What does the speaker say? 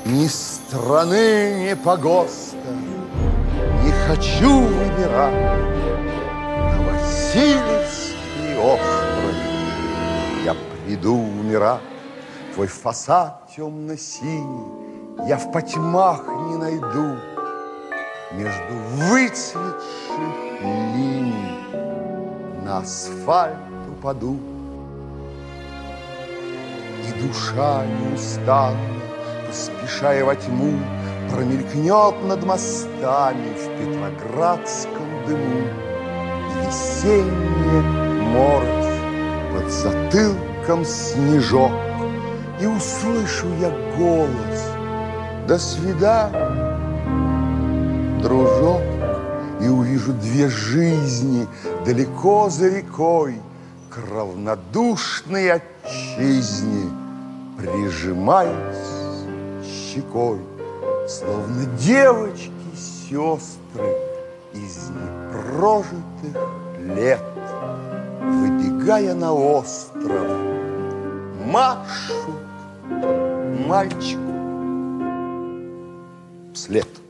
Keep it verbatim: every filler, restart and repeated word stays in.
Ни страны, ни погоста не хочу выбирать. На Васильевский остров я приду умирать. Твой фасад темно-синий я в потьмах не найду. Между выцветших линий на асфальт упаду. И душа неустанно, поспешая во тьму, промелькнет над мостами в петроградском дыму. И весенняя морось, под затылком снежок, и услышу я голос: до свидания, дружок. И увижу две жизни далеко за рекой, к равнодушной отчизне прижимаясь щекой, словно девочки-сестры из непрожитых лет, выбегая на остров, машут мальчику вслед.